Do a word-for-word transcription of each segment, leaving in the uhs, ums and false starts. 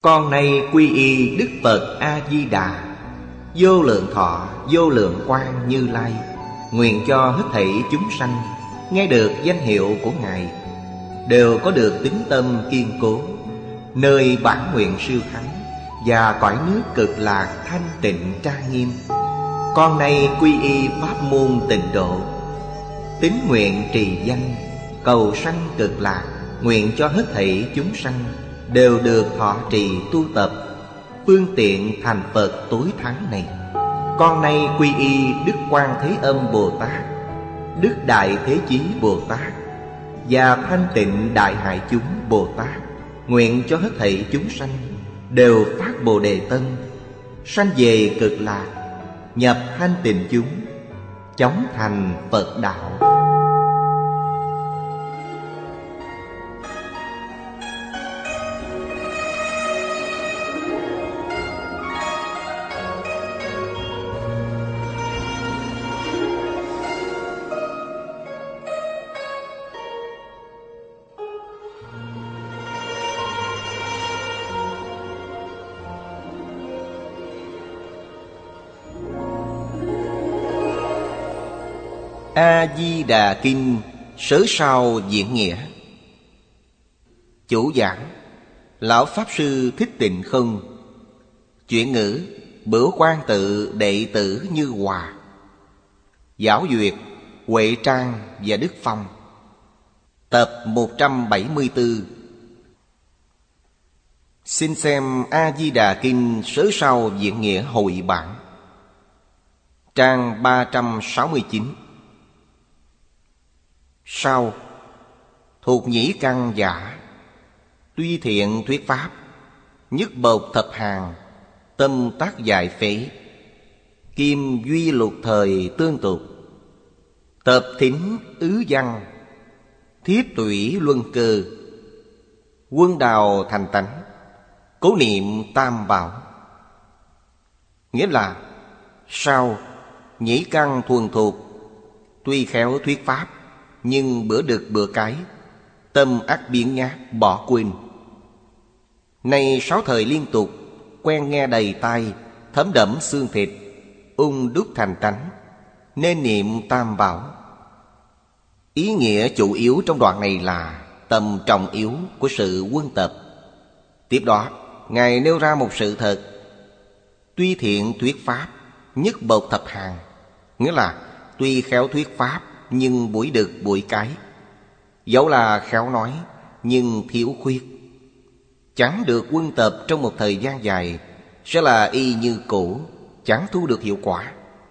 Con nay quy y Đức Phật A-di-đà, vô lượng thọ vô lượng quang Như Lai. Nguyện cho hết thảy chúng sanh nghe được danh hiệu của Ngài đều có được tín tâm kiên cố, nơi bản nguyện siêu thắng và cõi nước cực lạc thanh tịnh trang nghiêm. Con nay quy y pháp môn tịnh độ, tín nguyện trì danh cầu sanh cực lạc. Nguyện cho hết thảy chúng sanh đều được thọ trì tu tập, phương tiện thành Phật tối thắng này. Con nay quy y Đức Quan Thế Âm Bồ Tát, Đức Đại Thế Chí Bồ Tát và Thanh Tịnh Đại Hải Chúng Bồ Tát. Nguyện cho hết thảy chúng sanh đều phát Bồ Đề Tâm, sanh về cực lạc, nhập thanh tịnh chúng, chóng thành Phật đạo. A-di-đà Kinh Sớ Sao Diễn Nghĩa. Chủ giảng Lão Pháp Sư Thích Tịnh Không. Chuyển ngữ Bửu Quan Tự đệ tử Như Hòa. Giáo duyệt Huệ Trang và Đức Phong. Tập một trăm bảy mươi tư. Xin xem A-di-đà Kinh Sớ Sao Diễn Nghĩa hội bản, trang ba trăm sáu mươi chín. Sau thuộc nhĩ căn giả, tuy thiện thuyết pháp, nhất bộc thập hàng, tâm tác giải phế, kim duy lục thời tương tục, tập thính ứ văn, thiếp tủy luân cơ, quân đào thành tánh, cố niệm tam bảo. Nghĩa là sau nhĩ căn thuần thuộc, tuy khéo thuyết pháp, nhưng bữa đực bữa cái, tâm ắt biến nhát bỏ quên. Nay sáu thời liên tục, quen nghe đầy tai, thấm đẫm xương thịt, ung đúc thành tánh, nên niệm tam bảo. Ý nghĩa chủ yếu trong đoạn này là tầm trọng yếu của sự quân tập. Tiếp đó, Ngài nêu ra một sự thật: tuy thiện thuyết pháp, nhất bộc thập hàng. Nghĩa là tuy khéo thuyết pháp, nhưng buổi đực buổi cái, dẫu là khéo nói nhưng thiếu khuyết, chẳng được quân tập trong một thời gian dài, sẽ là y như cũ, chẳng thu được hiệu quả.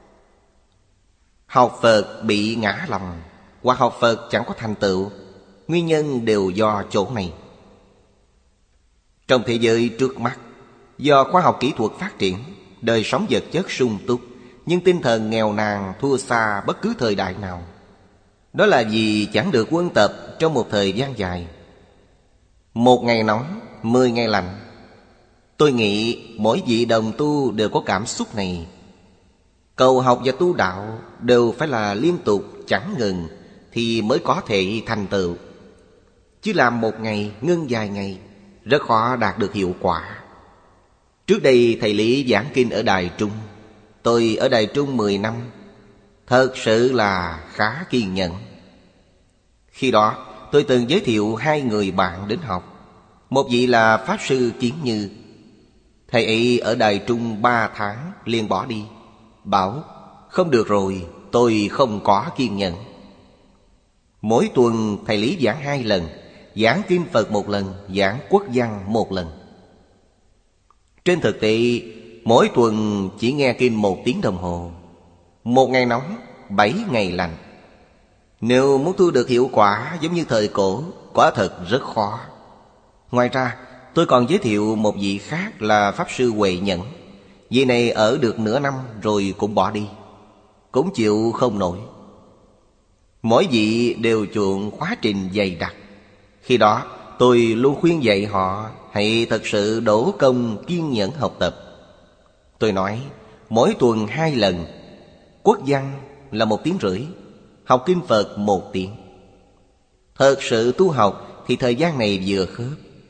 Học Phật bị ngã lòng, hoặc học Phật chẳng có thành tựu, nguyên nhân đều do chỗ này. Trong thế giới trước mắt, do khoa học kỹ thuật phát triển, đời sống vật chất sung túc, nhưng tinh thần nghèo nàn thua xa bất cứ thời đại nào. Đó là vì chẳng được quân tập trong một thời gian dài. Một ngày nóng, mười ngày lạnh. Tôi nghĩ mỗi vị đồng tu đều có cảm xúc này. Cầu học và tu đạo đều phải là liên tục chẳng ngừng, thì mới có thể thành tựu. Chứ làm một ngày, ngưng vài ngày, rất khó đạt được hiệu quả. Trước đây thầy Lý giảng kinh ở Đài Trung. Tôi ở Đài Trung mười năm, thật sự là khá kiên nhẫn. Khi đó tôi từng giới thiệu hai người bạn đến học. Một vị là Pháp Sư Kiến Như. Thầy ấy ở Đài Trung ba tháng liền bỏ đi, bảo không được rồi, tôi không có kiên nhẫn. Mỗi tuần thầy Lý giảng hai lần, giảng kinh Phật một lần, giảng quốc văn một lần. Trên thực tế, mỗi tuần chỉ nghe kinh một tiếng đồng hồ. Một ngày nóng, bảy ngày lạnh. Nếu muốn thu được hiệu quả giống như thời cổ, quả thật rất khó. Ngoài ra, tôi còn giới thiệu một vị khác là Pháp Sư Huệ Nhẫn. Vị này ở được nửa năm rồi cũng bỏ đi, cũng chịu không nổi. Mỗi vị đều chuộng khóa trình dày đặc. Khi đó tôi luôn khuyên dạy họ hãy thật sự đổ công kiên nhẫn học tập. Tôi nói mỗi tuần hai lần, quốc văn là một tiếng rưỡi, học kinh Phật một tiếng. Thật sự tu học thì thời gian này vừa khớp.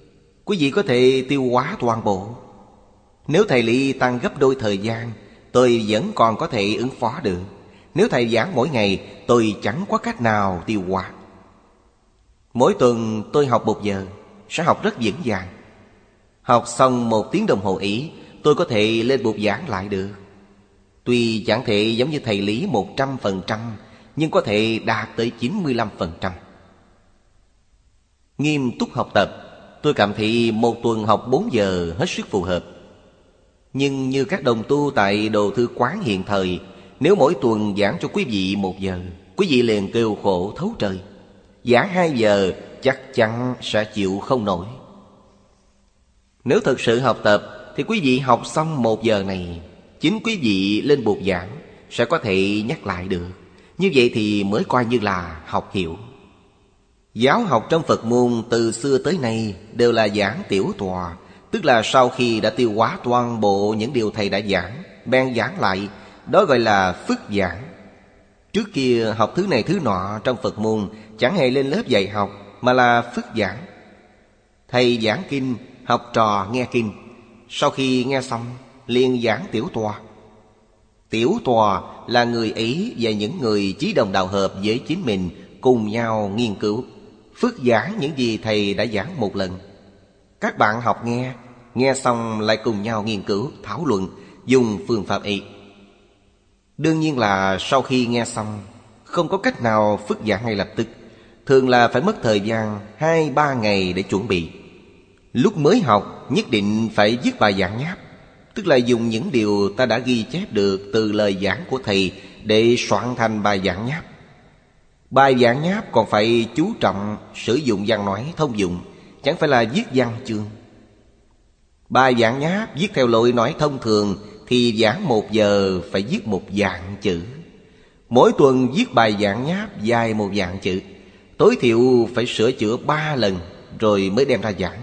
quý vị có thể tiêu hóa toàn bộ. Nếu thầy Lý tăng gấp đôi thời gian, tôi vẫn còn có thể ứng phó được. Nếu thầy giảng mỗi ngày, tôi chẳng có cách nào tiêu hóa. Mỗi tuần tôi học một giờ, sẽ học rất vững vàng. Học xong một tiếng đồng hồ Ý, tôi có thể lên bục giảng lại được. Tuy chẳng thể giống như thầy Lý một trăm phần trăm, nhưng có thể đạt tới chín mươi lăm phần trăm. Nghiêm túc học tập, tôi cảm thấy một tuần học bốn giờ hết sức phù hợp. Nhưng như các đồng tu tại Đồ Thư Quán hiện thời, nếu mỗi tuần giảng cho quý vị một giờ, quý vị liền kêu khổ thấu trời. Giảng hai giờ chắc chắn sẽ chịu không nổi. Nếu thực sự học tập thì quý vị học xong một giờ này, chính quý vị lên bục giảng sẽ có thể nhắc lại được. Như vậy thì mới coi như là học hiểu. Giáo học trong Phật môn từ xưa tới nay đều là giảng tiểu tòa, tức là sau khi đã tiêu hóa toàn bộ những điều thầy đã giảng, bèn giảng lại, đó gọi là phức giảng. Trước kia học thứ này thứ nọ trong Phật môn chẳng hề lên lớp dạy học, mà là phức giảng. Thầy giảng kinh, học trò nghe kinh, sau khi nghe xong liền giảng tiểu tòa. Tiểu tòa là người ấy và những người chí đồng đạo hợp với chính mình cùng nhau nghiên cứu, phức giảng những gì thầy đã giảng một lần. Các bạn học nghe, nghe xong lại cùng nhau nghiên cứu, thảo luận, dùng phương pháp ấy. Đương nhiên là sau khi nghe xong, không có cách nào phức giảng ngay lập tức. Thường là phải mất thời gian hai ba ngày để chuẩn bị. Lúc mới học nhất định phải viết bài giảng nháp, tức là dùng những điều ta đã ghi chép được từ lời giảng của thầy để soạn thành bài giảng nháp. Bài giảng nháp còn phải chú trọng sử dụng văn nói thông dụng, chẳng phải là viết văn chương. Bài giảng nháp viết theo lối nói thông thường thì giảng một giờ phải viết một vạn chữ. Mỗi tuần viết bài giảng nháp dài một vạn chữ, tối thiểu phải sửa chữa ba lần rồi mới đem ra giảng.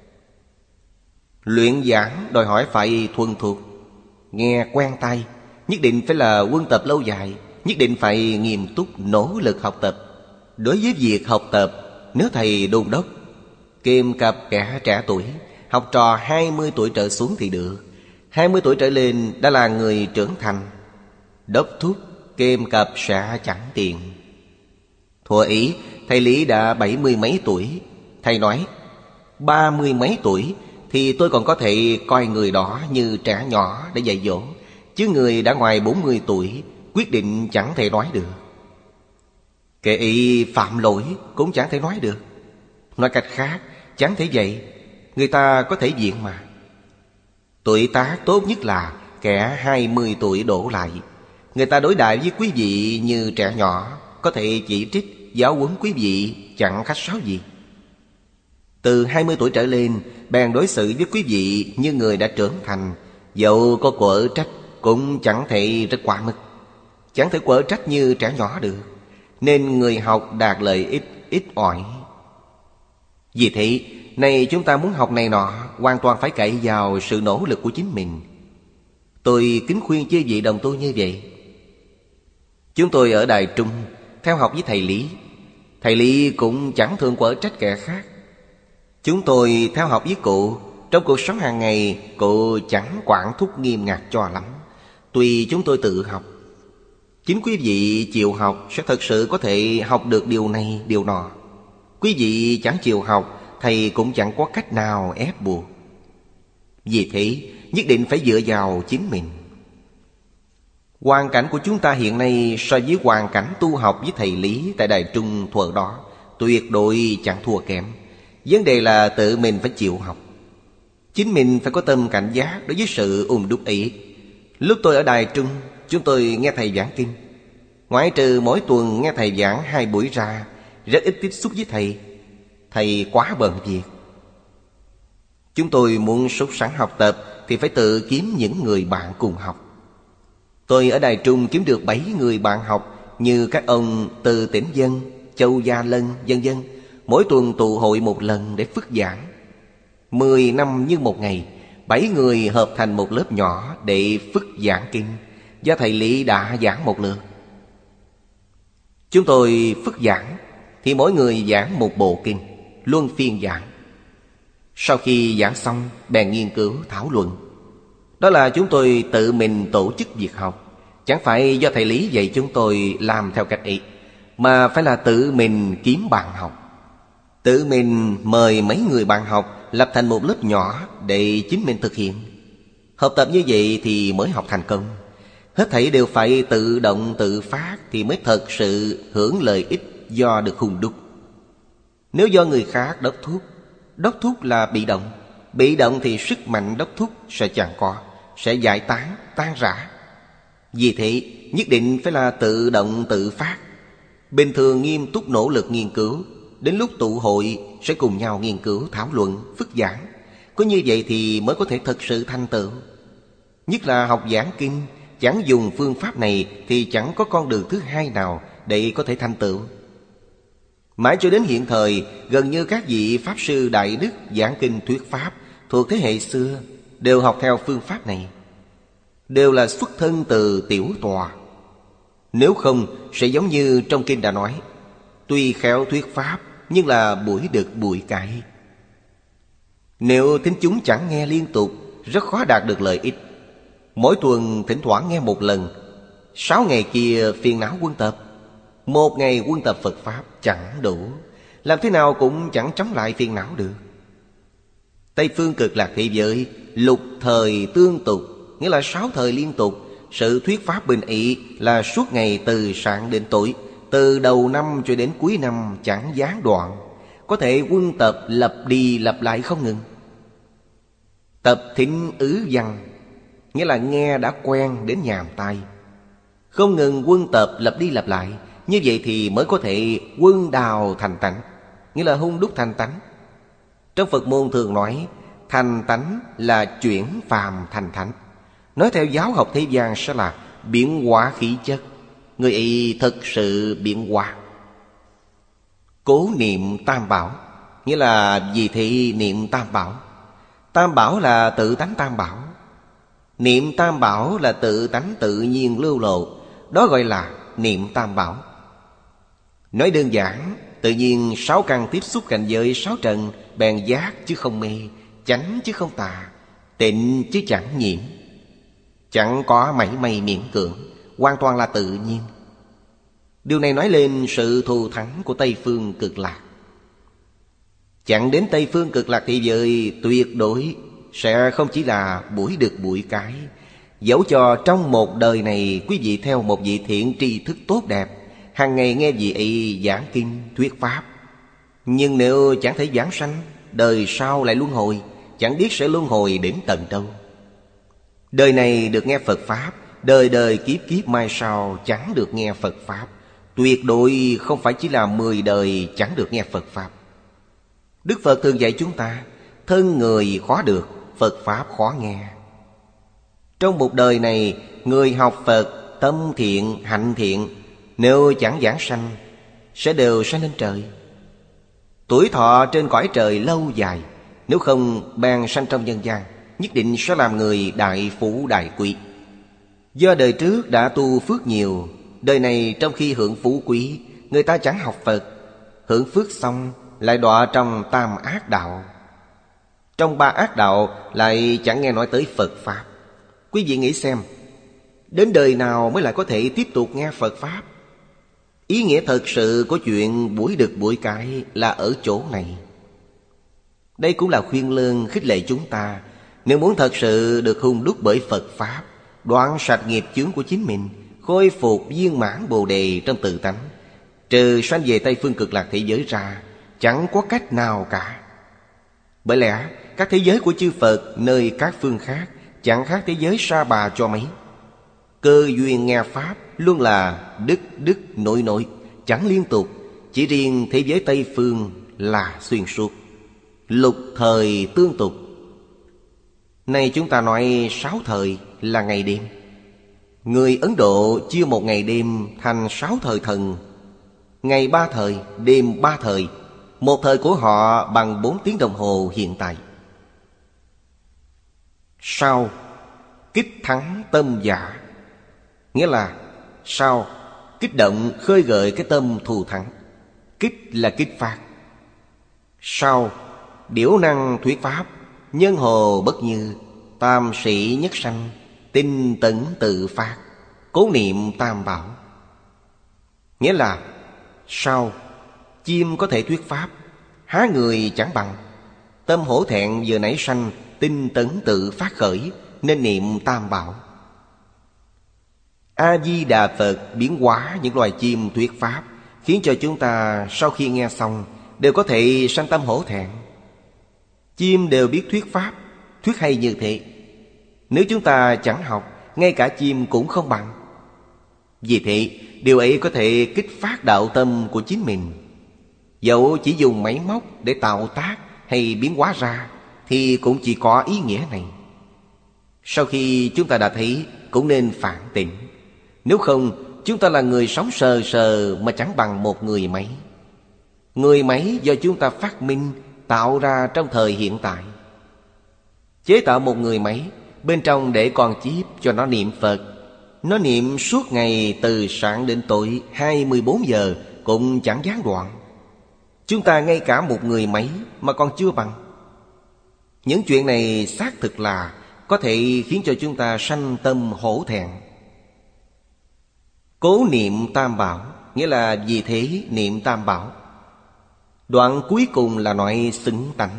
Luyện giảng đòi hỏi phải thuần thục, nghe quen tay, nhất định phải là quân tập lâu dài, nhất định phải nghiêm túc nỗ lực học tập. Đối với việc học tập, nếu thầy đôn đốc kèm cặp kẻ trẻ tuổi, học trò hai mươi tuổi trở xuống thì được. Hai mươi tuổi trở lên đã là người trưởng thành, đốc thúc kèm cặp sẽ chẳng tiền. Thuở ý thầy Lý đã bảy mươi mấy tuổi. Thầy nói ba mươi mấy tuổi thì tôi còn có thể coi người đó như trẻ nhỏ để dạy dỗ, chứ người đã ngoài bốn mươi tuổi quyết định chẳng thể nói được. Kẻ ý phạm lỗi cũng chẳng thể nói được. Nói cách khác, chẳng thể dạy, người ta có thể viện mà. Tuổi tác tốt nhất là kẻ hai mươi tuổi đổ lại. Người ta đối đãi với quý vị như trẻ nhỏ, có thể chỉ trích, giáo huấn quý vị chẳng khách sáo gì. Từ hai mươi tuổi trở lên, bèn đối xử với quý vị như người đã trưởng thành. Dẫu có quở trách cũng chẳng thể rất quá mức, chẳng thể quở trách như trẻ nhỏ được. Nên người học đạt lợi ích ít ỏi. Vì thế, này chúng ta muốn học này nọ, hoàn toàn phải cậy vào sự nỗ lực của chính mình. Tôi kính khuyên chư vị đồng tu như vậy. Chúng tôi ở Đài Trung theo học với thầy Lý. Thầy Lý cũng chẳng thường quở trách kẻ khác. Chúng tôi theo học với cụ. Trong cuộc sống hàng ngày, cụ chẳng quản thúc nghiêm ngặt cho lắm. Tùy chúng tôi tự học. Chính quý vị chịu học sẽ thật sự có thể học được điều này, điều nọ. Quý vị chẳng chịu học, thầy cũng chẳng có cách nào ép buộc. Vì thế, nhất định phải dựa vào chính mình. Hoàn cảnh của chúng ta hiện nay so với hoàn cảnh tu học với thầy Lý tại Đài Trung thuở đó tuyệt đối chẳng thua kém. Vấn đề là tự mình phải chịu học. Chính mình phải có tâm cảnh giác đối với sự ung đúc ấy. Lúc tôi ở Đài Trung, chúng tôi nghe thầy giảng kinh. Ngoại trừ mỗi tuần nghe thầy giảng hai buổi ra, rất ít tiếp xúc với thầy. Thầy quá bận việc. Chúng tôi muốn sốt sắng học tập thì phải tự kiếm những người bạn cùng học. Tôi ở Đài Trung kiếm được bảy người bạn học, như các ông Từ Tỉnh Dân, Châu Gia Lân, vân vân. Mỗi tuần tụ hội một lần để phức giảng. Mười năm như một ngày, bảy người hợp thành một lớp nhỏ để phức giảng kinh, do thầy Lý đã giảng một lượt. Chúng tôi phức giảng thì mỗi người giảng một bộ kinh, luân phiên giảng. Sau khi giảng xong, bèn nghiên cứu thảo luận. Đó là chúng tôi tự mình tổ chức việc học. Chẳng phải do thầy Lý dạy chúng tôi làm theo cách ấy, mà phải là tự mình kiếm bạn học. Tự mình mời mấy người bạn học lập thành một lớp nhỏ để chính mình thực hiện. Học tập như vậy thì mới học thành công. Hết thảy đều phải tự động tự phát thì mới thật sự hưởng lợi ích do được hung đúc. Nếu do người khác đốc thúc, đốc thúc là bị động. Bị động thì sức mạnh đốc thúc sẽ chẳng có, sẽ giải tán, tan rã. Vì thế nhất định phải là tự động tự phát. Bình thường nghiêm túc nỗ lực nghiên cứu, đến lúc tụ hội sẽ cùng nhau nghiên cứu, thảo luận, phức giảng. Có như vậy thì mới có thể thật sự thành tựu. Nhất là học giảng kinh, chẳng dùng phương pháp này thì chẳng có con đường thứ hai nào để có thể thành tựu. Mãi cho đến hiện thời, gần như các vị Pháp sư Đại Đức giảng kinh thuyết Pháp thuộc thế hệ xưa đều học theo phương pháp này, đều là xuất thân từ tiểu tòa. Nếu không sẽ giống như trong kinh đã nói, tuy khéo thuyết Pháp nhưng là buổi đực buổi cái. Nếu thính chúng chẳng nghe liên tục, rất khó đạt được lợi ích. Mỗi tuần thỉnh thoảng nghe một lần, sáu ngày kia phiền não quân tập. Một ngày quân tập Phật Pháp chẳng đủ, làm thế nào cũng chẳng chống lại phiền não được. Tây phương Cực Lạc thế giới lục thời tương tục, nghĩa là sáu thời liên tục. Sự thuyết Pháp bình ý là suốt ngày từ sáng đến tối, từ đầu năm cho đến cuối năm chẳng gián đoạn. Có thể quân tập lặp đi lặp lại không ngừng. Tập thính ứ văn, nghĩa là nghe đã quen đến nhàm tai. Không ngừng quân tập lặp đi lặp lại, như vậy thì mới có thể quân đào thành tánh, nghĩa là hung đúc thành tánh. Trong Phật môn thường nói thành tánh là chuyển phàm thành thánh. Nói theo giáo học thế gian sẽ là biến hóa khí chất. Người ấy thực sự biến hóa. Cố niệm tam bảo, nghĩa là vì thị niệm tam bảo. Tam bảo là tự tánh tam bảo. Niệm tam bảo là tự tánh tự nhiên lưu lộ, đó gọi là niệm tam bảo. Nói đơn giản, tự nhiên sáu căn tiếp xúc cảnh giới sáu trần, bèn giác chứ không mê, chánh chứ không tà, tịnh chứ chẳng nhiễm. Chẳng có mảy may miễn cưỡng, hoàn toàn là tự nhiên. Điều này nói lên sự thù thắng của Tây phương Cực Lạc. Chẳng đến Tây phương Cực Lạc thế giới tuyệt đối sẽ không chỉ là buổi được buổi cái. Dẫu cho trong một đời này quý vị theo một vị thiện tri thức tốt đẹp, hàng ngày nghe vị ấy giảng kinh thuyết Pháp, nhưng nếu chẳng thể giảng sanh, đời sau lại luân hồi, chẳng biết sẽ luân hồi đến tận đâu. Đời này được nghe Phật Pháp, đời đời kiếp kiếp mai sau chẳng được nghe Phật Pháp. Tuyệt đối không phải chỉ là mười đời chẳng được nghe Phật Pháp. Đức Phật thường dạy chúng ta, thân người khó được, Phật Pháp khó nghe. Trong một đời này, người học Phật, tâm thiện, hạnh thiện, nếu chẳng giảng sanh, sẽ đều sanh lên trời. Tuổi thọ trên cõi trời lâu dài, nếu không bèn sanh trong nhân gian, nhất định sẽ làm người đại phú đại quý. Do đời trước đã tu phước nhiều, đời này trong khi hưởng phú quý, người ta chẳng học Phật. Hưởng phước xong lại đọa trong tam ác đạo. Trong ba ác đạo lại chẳng nghe nói tới Phật Pháp. Quý vị nghĩ xem, đến đời nào mới lại có thể tiếp tục nghe Phật Pháp? Ý nghĩa thật sự của chuyện buổi đực buổi cái là ở chỗ này. Đây cũng là khuyên lơn khích lệ chúng ta, nếu muốn thật sự được hung đúc bởi Phật Pháp, đoạn sạch nghiệp chướng của chính mình, khôi phục viên mãn bồ đề trong tự tánh, trừ sanh về Tây phương Cực Lạc thế giới ra, chẳng có cách nào cả. Bởi lẽ các thế giới của chư Phật nơi các phương khác chẳng khác thế giới Sa Bà cho mấy. Cơ duyên nghe Pháp luôn là đức đức nội nội, chẳng liên tục. Chỉ riêng thế giới Tây phương là xuyên suốt, lục thời tương tục. Nay chúng ta nói sáu thời là ngày đêm. Người Ấn Độ chia một ngày đêm thành sáu thời thần. Ngày ba thời, đêm ba thời. Một thời của họ bằng bốn tiếng đồng hồ hiện tại. Sao kích thắng tâm giả, nghĩa là sao kích động khơi gợi cái tâm thù thắng. Kích là kích phát. Sao Điểu năng thuyết pháp, nhân hồ bất như, tam sĩ nhất sanh, tinh tấn tự phát, cố niệm tam bảo. Nghĩa là sao chim có thể thuyết pháp, há người chẳng bằng. Tâm hổ thẹn vừa nảy sanh, tinh tấn tự phát khởi, nên niệm tam bảo. A-di-đà Phật biến hóa những loài chim thuyết pháp, khiến cho chúng ta sau khi nghe xong đều có thể sanh tâm hổ thẹn. Chim đều biết thuyết pháp, thuyết hay như thế. Nếu chúng ta chẳng học, ngay cả chim cũng không bằng. Vì thế, điều ấy có thể kích phát đạo tâm của chính mình. Dẫu chỉ dùng máy móc để tạo tác hay biến hóa ra, thì cũng chỉ có ý nghĩa này. Sau khi chúng ta đã thấy, cũng nên phản tỉnh. Nếu không, chúng ta là người sống sờ sờ mà chẳng bằng một người máy. Người máy do chúng ta phát minh, tạo ra trong thời hiện tại. Chế tạo một người máy, bên trong để con chip cho nó niệm Phật. Nó niệm suốt ngày từ sáng đến tối hai mươi bốn giờ cũng chẳng gián đoạn. Chúng ta ngay cả một người máy mà còn chưa bằng. Những chuyện này xác thực là có thể khiến cho chúng ta sanh tâm hổ thẹn. Cố niệm tam bảo, nghĩa là vì thế niệm tam bảo. Đoạn cuối cùng là nói xứng tánh.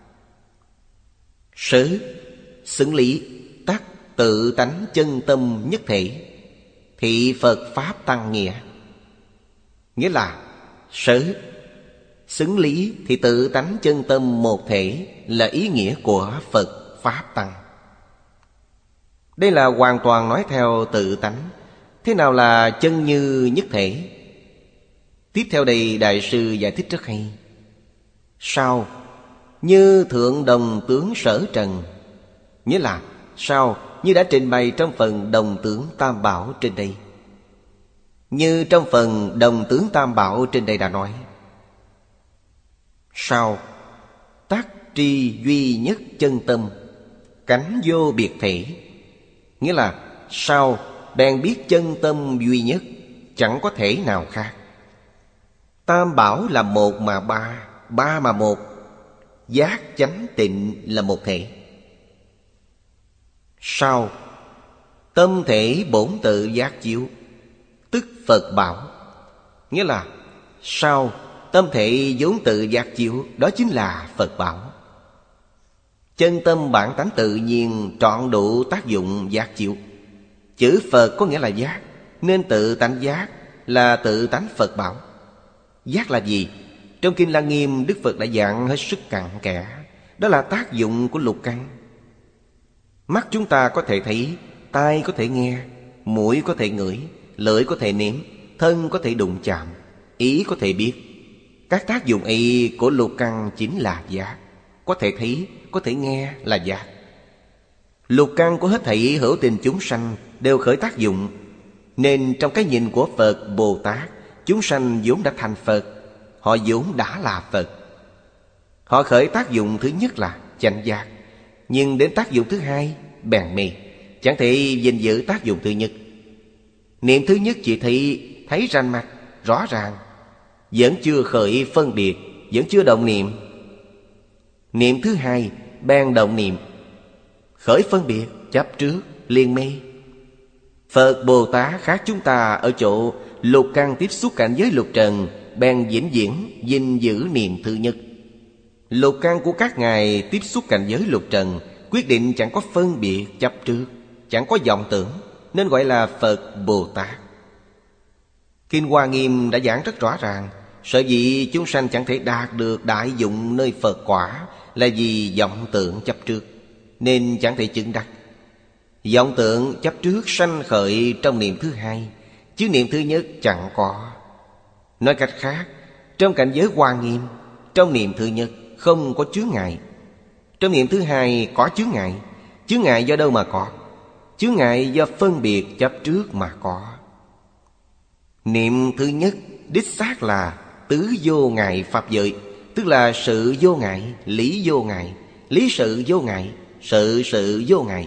Sớ, xứng lý, tắc, tự tánh chân tâm nhất thể, thị Phật Pháp tăng nghĩa. Nghĩa là sớ, xứng lý thì tự tánh chân tâm một thể là ý nghĩa của Phật Pháp tăng. Đây là hoàn toàn nói theo tự tánh. Thế nào là chân như nhất thể? Tiếp theo đây Đại sư giải thích rất hay. Sao? Như thượng đồng tướng sở trần. Nghĩa là sao? Như đã trình bày trong phần đồng tướng tam bảo trên đây. Như trong phần đồng tướng tam bảo trên đây đã nói. Sao? Tác tri duy nhất chân tâm, cánh vô biệt thể. Nghĩa là sao? Bèn biết chân tâm duy nhất, chẳng có thể nào khác. Tam bảo là một mà ba, ba mà một. Giác chánh tịnh là một thể. Sao? Tâm thể bổn tự giác chiếu, tức Phật bảo. Nghĩa là sao? Tâm thể vốn tự giác chiếu, đó chính là Phật bảo. Chân tâm bản tánh tự nhiên trọn đủ tác dụng giác chiếu. Chữ Phật có nghĩa là giác, nên tự tánh giác là tự tánh Phật bảo. Giác là gì? Trong Kinh Lăng Nghiêm, Đức Phật đã giảng hết sức cặn kẽ. Đó là tác dụng của lục căn. Mắt chúng ta có thể thấy, tai có thể nghe, mũi có thể ngửi, lưỡi có thể nếm, thân có thể đụng chạm, ý có thể biết. Các tác dụng ấy của lục căn chính là giác. Có thể thấy, có thể nghe là giác. Lục căn của hết thảy hữu tình chúng sanh đều khởi tác dụng. Nên trong cái nhìn của Phật Bồ Tát, chúng sanh vốn đã thành Phật. Họ vốn đã là Phật. Họ khởi tác dụng thứ nhất là chánh giác, nhưng đến tác dụng thứ hai bèn mê, chẳng thể gìn giữ tác dụng thứ nhất. Niệm thứ nhất chỉ thấy thấy rành mạch, rõ ràng, vẫn chưa khởi phân biệt, vẫn chưa động niệm. Niệm thứ hai bèn động niệm, khởi phân biệt, chấp trước, liền mê. Phật Bồ Tát khác chúng ta ở chỗ lục căn tiếp xúc cảnh giới lục trần, bèn vĩnh viễn gìn giữ niệm thứ nhất. Lục căn của các ngài tiếp xúc cảnh giới lục trần, quyết định chẳng có phân biệt chấp trước, chẳng có vọng tưởng, nên gọi là Phật Bồ Tát. Kinh Hoa Nghiêm đã giảng rất rõ ràng. Sở dĩ chúng sanh chẳng thể đạt được đại dụng nơi Phật quả là vì vọng tưởng chấp trước, nên chẳng thể chứng đắc. Vọng tượng chấp trước sanh khởi trong niệm thứ hai, chứ niệm thứ nhất chẳng có. Nói cách khác, trong cảnh giới Hoa Nghiêm, trong niệm thứ nhất không có chướng ngại, trong niệm thứ hai có chướng ngại. Chướng ngại do đâu mà có? Chướng ngại do phân biệt chấp trước mà có. Niệm thứ nhất đích xác là tứ vô ngại pháp giới, tức là sự vô ngại, lý vô ngại, lý sự vô ngại, sự sự vô ngại.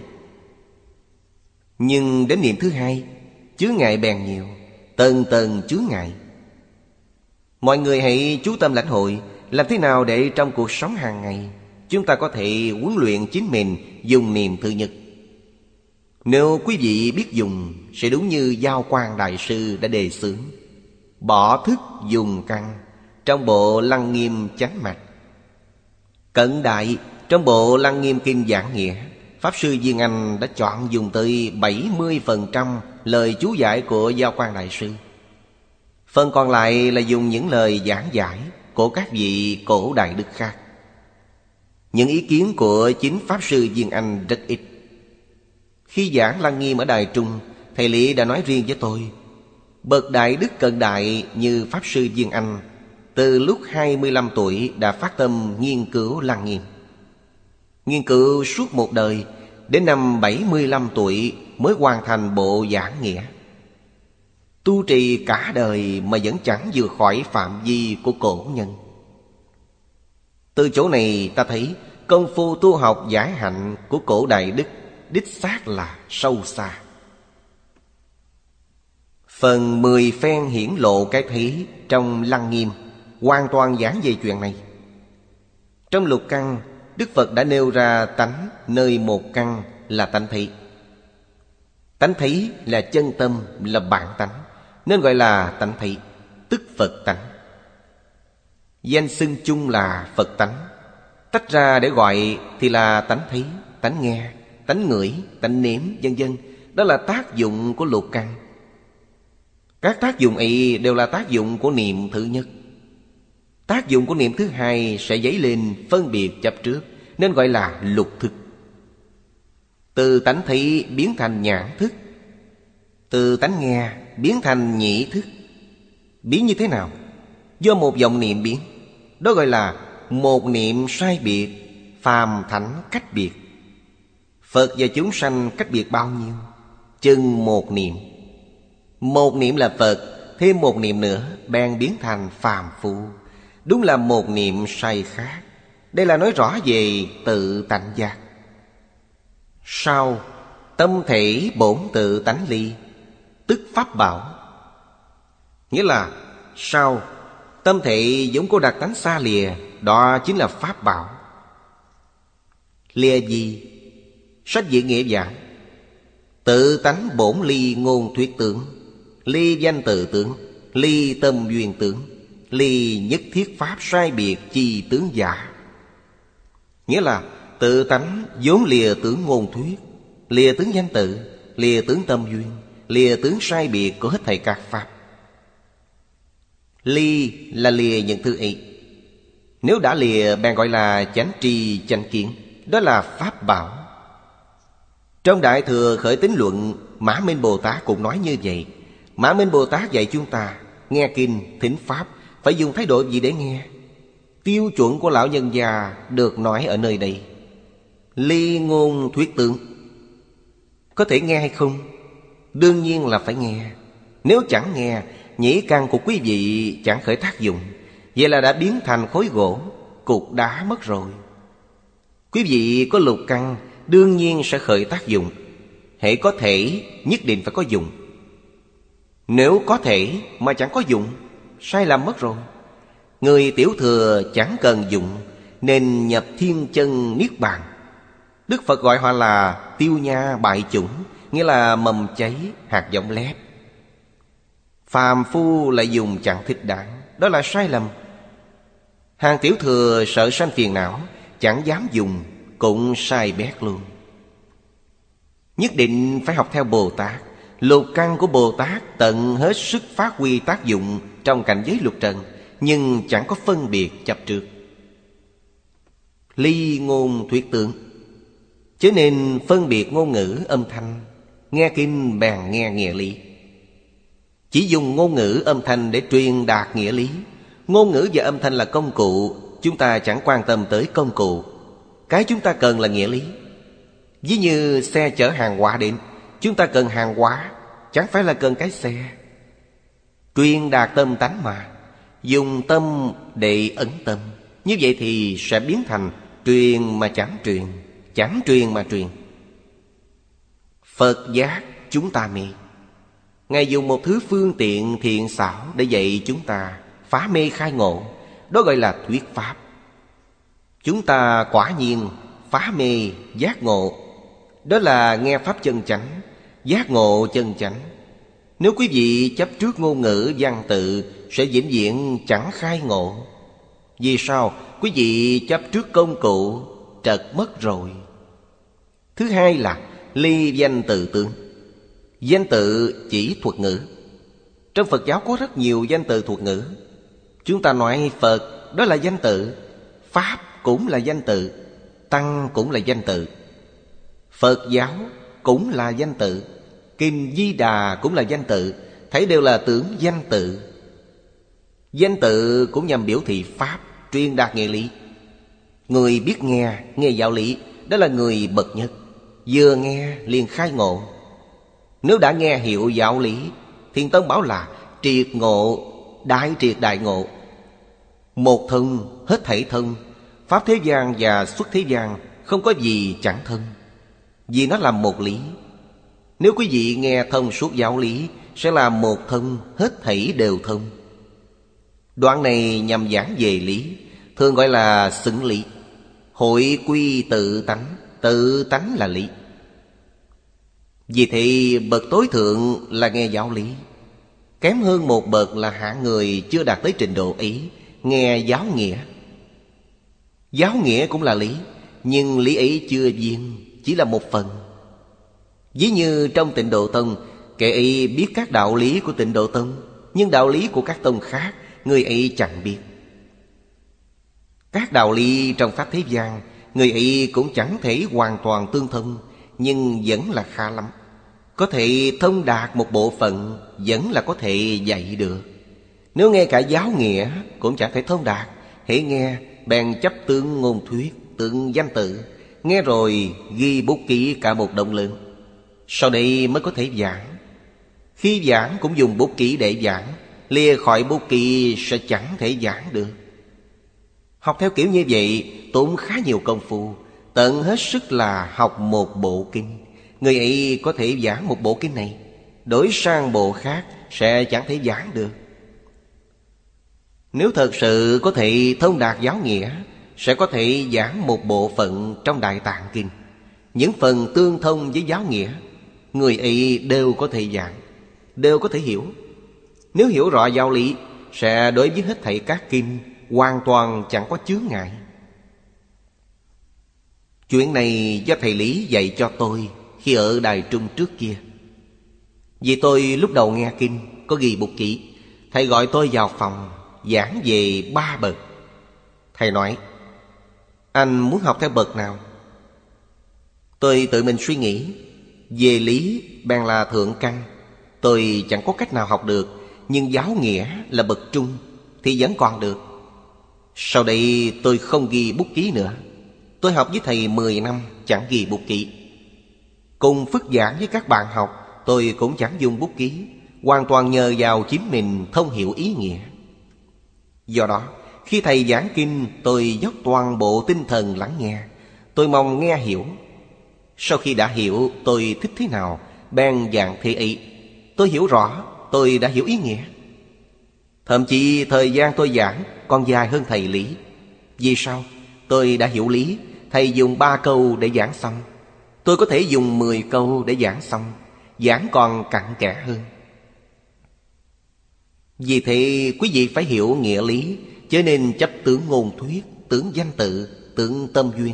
Nhưng đến niệm thứ hai, chướng ngại bèn nhiều, tầng tầng chướng ngại. Mọi người hãy chú tâm lãnh hội, làm thế nào để trong cuộc sống hàng ngày chúng ta có thể huấn luyện chính mình dùng niệm thứ nhất? Nếu quý vị biết dùng, sẽ đúng như Giao Quang Đại Sư đã đề xướng: bỏ thức dùng căn, trong bộ Lăng Nghiêm Chánh Mạch. Cận đại, trong bộ Lăng Nghiêm Kinh Giảng Nghĩa, Pháp Sư Viên Anh đã chọn dùng tới bảy mươi phần trăm lời chú giải của Giao Quang Đại Sư. Phần còn lại là dùng những lời giảng giải của các vị cổ đại đức khác. Những ý kiến của chính Pháp Sư Viên Anh rất ít. Khi giảng Lăng Nghiêm ở Đài Trung, thầy Lý đã nói riêng với tôi: bậc đại đức cận đại như Pháp Sư Viên Anh từ lúc hai mươi lăm tuổi đã phát tâm nghiên cứu Lăng Nghiêm. Nghiên cứu suốt một đời, đến năm bảy mươi lăm tuổi mới hoàn thành bộ Giảng Nghĩa. Tu trì cả đời mà vẫn chẳng vượt khỏi phạm vi của cổ nhân. Từ chỗ này ta thấy công phu tu học giải hạnh của cổ đại đức đích xác là sâu xa. Phần mười phen hiển lộ cái thấy trong Lăng Nghiêm hoàn toàn giảng về chuyện này. Trong lục căn, Đức Phật đã nêu ra tánh nơi một căn là tánh thấy. Tánh thấy là chân tâm, là bản tánh, nên gọi là tánh thấy, tức Phật tánh. Danh xưng chung là Phật tánh, tách ra để gọi thì là tánh thấy, tánh nghe, tánh ngửi, tánh nếm, vân vân. Đó là tác dụng của lục căn. Các tác dụng ấy đều là tác dụng của niệm thứ nhất. Tác dụng của niệm thứ hai sẽ dấy lên phân biệt chấp trước, nên gọi là lục thức. Từ tánh thấy biến thành nhãn thức, từ tánh nghe biến thành nhĩ thức. Biến như thế nào? Do một vọng niệm biến. Đó gọi là một niệm sai biệt, phàm thánh cách biệt. Phật và chúng sanh cách biệt bao nhiêu? Chừng một niệm. Một niệm là Phật, thêm một niệm nữa bèn biến thành phàm phu. Đúng là một niệm sai khác. Đây là nói rõ về tự tánh giác. Sau, tâm thể bổn tự tánh ly, tức pháp bảo. Nghĩa là sau, tâm thể giống cô đặc tánh xa lìa, đó chính là pháp bảo. Lìa gì? Sách Diễn Nghĩa giảng: tự tánh bổn ly ngôn thuyết tướng, ly danh tự tướng, ly tâm duyên tướng, ly nhất thiết pháp sai biệt chi tướng giả. Nghĩa là tự tánh vốn lìa tướng ngôn thuyết, lìa tướng danh tự, lìa tướng tâm duyên, lìa tướng sai biệt của hết thảy các pháp. Ly là lìa những thứ ấy. Nếu đã lìa bèn gọi là chánh tri chánh kiến. Đó là pháp bảo. Trong Đại Thừa Khởi Tín Luận, Mã Minh Bồ Tát cũng nói như vậy. Mã Minh Bồ Tát dạy chúng ta nghe kinh, thính pháp phải dùng thái độ gì để nghe? Tiêu chuẩn của lão nhân già được nói ở nơi đây: ly ngôn thuyết tướng. Có thể nghe hay không? Đương nhiên là phải nghe. Nếu chẳng nghe, nhĩ căn của quý vị chẳng khởi tác dụng. Vậy là đã biến thành khối gỗ, cục đá mất rồi. Quý vị có lục căn, đương nhiên sẽ khởi tác dụng. Hễ có thể, nhất định phải có dụng. Nếu có thể mà chẳng có dụng, sai lầm mất rồi. Người tiểu thừa chẳng cần dụng, nên nhập thiên chân niết bàn. Đức Phật gọi họ là tiêu nha bại chủng, nghĩa là mầm cháy, hạt giống lép. Phàm phu lại dùng chẳng thích đáng, đó là sai lầm. Hàng tiểu thừa sợ sanh phiền não, chẳng dám dùng, cũng sai bét luôn. Nhất định phải học theo Bồ Tát. Lục căn của Bồ Tát tận hết sức phát huy tác dụng trong cảnh giới lục trần, nhưng chẳng có phân biệt chấp trước. Ly ngôn thuyết tướng, chớ nên phân biệt ngôn ngữ âm thanh. Nghe kinh bèn nghe nghĩa lý. Chỉ dùng ngôn ngữ âm thanh để truyền đạt nghĩa lý. Ngôn ngữ và âm thanh là công cụ, chúng ta chẳng quan tâm tới công cụ. Cái chúng ta cần là nghĩa lý. Ví như xe chở hàng hóa đến, chúng ta cần hàng hóa, chẳng phải là cần cái xe. Truyền đạt tâm tánh mà, dùng tâm để ấn tâm. Như vậy thì sẽ biến thành truyền mà chẳng truyền, chẳng truyền mà truyền. Phật giác chúng ta mê. Ngài dùng một thứ phương tiện thiện xảo để dạy chúng ta phá mê khai ngộ. đó gọi là thuyết pháp. Chúng ta quả nhiên phá mê giác ngộ, đó là nghe pháp chân chánh, giác ngộ chân chánh. Nếu quý vị chấp trước ngôn ngữ văn tự, sẽ vĩnh viễn chẳng khai ngộ. Vì sao? Quý vị chấp trước công cụ, trật mất rồi. Thứ hai là ly danh tự tướng. Danh tự chỉ thuật ngữ. Trong Phật giáo có rất nhiều danh từ thuật ngữ. Chúng ta nói Phật, đó là danh tự. Pháp cũng là danh tự. Tăng cũng là danh tự. Phật giáo cũng là danh tự. Kinh Di Đà cũng là danh tự. Thấy đều là tưởng danh tự. Danh tự cũng nhằm biểu thị pháp, truyền đạt nghĩa lý. Người biết nghe, nghe giáo lý, đó là người bậc nhất. Vừa nghe liền khai ngộ. Nếu đã nghe hiểu giáo lý, Thiền Tông bảo là triệt ngộ, đại triệt đại ngộ. Một thân, hết thảy thân. Pháp thế gian và xuất thế gian không có gì chẳng thân, vì nó là một lý. Nếu quý vị nghe thông suốt giáo lý, sẽ là một thân, hết thảy đều thông. Đoạn này nhằm giảng về lý, thường gọi là xứng lý. Hội quy tự tánh, tự tánh là lý. Vì thế bậc tối thượng là nghe giáo lý. Kém hơn một bậc là hạng người chưa đạt tới trình độ ấy, nghe giáo nghĩa. Giáo nghĩa cũng là lý, nhưng lý ấy chưa viên, chỉ là một phần. Ví như trong Tịnh Độ Tông, kẻ ấy biết các đạo lý của Tịnh Độ Tông, nhưng đạo lý của các tông khác, người ấy chẳng biết. Các đạo lý trong Pháp thế gian, người ấy cũng chẳng thể hoàn toàn tương thông, nhưng vẫn là khá lắm. Có thể thông đạt một bộ phận, vẫn là có thể dạy được. Nếu nghe cả giáo nghĩa cũng chẳng thể thông đạt, hễ nghe bèn chấp tướng ngôn thuyết, tượng danh tự. Nghe rồi ghi bút ký cả một đồng lớn, sau đây mới có thể giảng. Khi giảng cũng dùng bút ký để giảng, lìa khỏi bút ký sẽ chẳng thể giảng được. Học theo kiểu như vậy tốn khá nhiều công phu, tận hết sức là học một bộ kinh. Người ấy có thể giảng một bộ kinh này, đổi sang bộ khác sẽ chẳng thể giảng được. Nếu thật sự có thể thông đạt giáo nghĩa, sẽ có thể giảng một bộ phận trong Đại Tạng Kinh. Những phần tương thông với giáo nghĩa, người ấy đều có thể giảng, đều có thể hiểu. Nếu hiểu rõ giáo lý, sẽ đối với hết thảy các kinh hoàn toàn chẳng có chướng ngại. Chuyện này do thầy Lý dạy cho tôi khi ở Đài Trung trước kia. Vì tôi lúc đầu nghe kinh có ghi bút ký, thầy gọi tôi vào phòng giảng về ba bậc. Thầy nói: anh muốn học theo bậc nào? Tôi tự mình suy nghĩ. Về lý bèn là thượng căn, tôi chẳng có cách nào học được. Nhưng giáo nghĩa là bậc trung thì vẫn còn được. Sau đây tôi không ghi bút ký nữa. Tôi học với thầy mười năm chẳng ghi bút ký. Cùng phức giảng với các bạn học, tôi cũng chẳng dùng bút ký, hoàn toàn nhờ vào chính mình thông hiểu ý nghĩa. Do đó, khi thầy giảng kinh, tôi dốc toàn bộ tinh thần lắng nghe. Tôi mong nghe hiểu. Sau khi đã hiểu tôi thích thế nào, bèn giảng thế ấy. Tôi hiểu rõ, tôi đã hiểu ý nghĩa. Thậm chí thời gian tôi giảng còn dài hơn thầy Lý. Vì sao? Tôi đã hiểu lý. Thầy dùng ba câu để giảng xong, tôi có thể dùng mười câu để giảng xong, giảng còn cặn kẽ hơn. Vì thế quý vị phải hiểu nghĩa lý, chớ nên chấp tướng ngôn thuyết, tướng danh tự, tướng tâm duyên.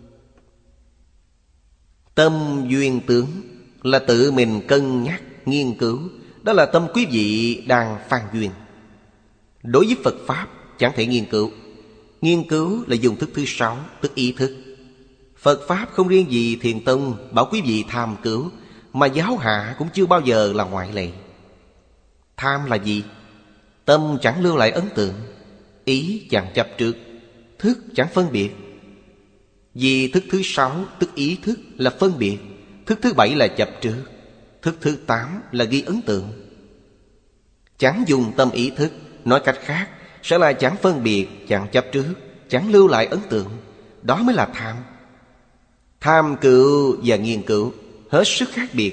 Tâm duyên tướng là tự mình cân nhắc, nghiên cứu. Đó là tâm quý vị đang phan duyên. Đối với Phật Pháp chẳng thể nghiên cứu. Nghiên cứu là dùng thức thứ sáu, tức ý thức. Phật Pháp không riêng gì Thiền Tông bảo quý vị tham cứu, mà giáo hạ cũng chưa bao giờ là ngoại lệ. Tham là gì? Tâm chẳng lưu lại ấn tượng, ý chẳng chấp trước, thức chẳng phân biệt. Vì thức thứ sáu, tức ý thức là phân biệt, thức thứ bảy là chấp trước, thức thứ tám là ghi ấn tượng. Chẳng dùng tâm ý thức, nói cách khác sẽ là chẳng phân biệt, chẳng chấp trước, chẳng lưu lại ấn tượng. Đó mới là tham. Tham cứu và nghiên cứu hết sức khác biệt.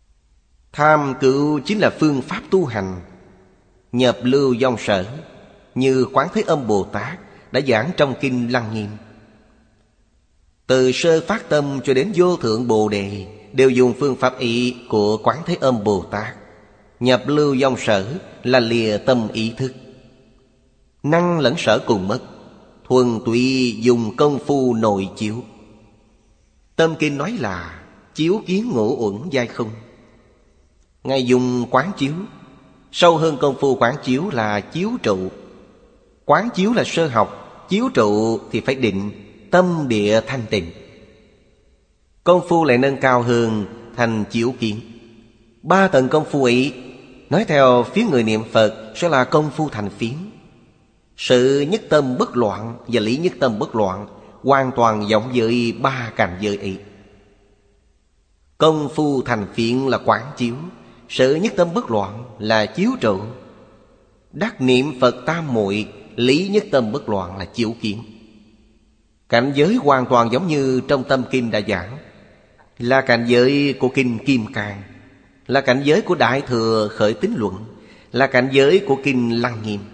Tham cứu chính là phương pháp tu hành, nhập lưu vong sở. như Quán Thế Âm Bồ Tát đã giảng trong Kinh Lăng Nghiêm. Từ sơ phát tâm cho đến vô thượng Bồ Đề đều dùng phương pháp ý của Quán Thế Âm Bồ Tát. Nhập lưu vong sở là lìa tâm ý thức. Năng lẫn sở cùng mất, thuần túy dùng công phu nội chiếu. Tâm Kinh nói là chiếu kiến ngũ uẩn giai không. Ngài dùng quán chiếu. Sâu hơn công phu quán chiếu là chiếu trụ. Quán chiếu là sơ học, chiếu trụ thì phải định, tâm địa thanh tịnh. Công phu lại nâng cao hơn thành chiếu kiến. Ba tầng công phu ấy, nói theo phía người niệm Phật sẽ là công phu thành phiến. Sự nhất tâm bất loạn và lý nhất tâm bất loạn hoàn toàn giống với ba cảnh giới ấy. Công phu thành phiến là quán chiếu, sự nhất tâm bất loạn là chiếu trụ. Đắc niệm Phật tam muội, lý nhất tâm bất loạn là chiếu kiến. Cảnh giới hoàn toàn giống như trong Tâm Kinh đã giảng, là cảnh giới của Kinh Kim Cang, là cảnh giới của Đại Thừa Khởi Tín Luận, là cảnh giới của Kinh Lăng Nghiêm.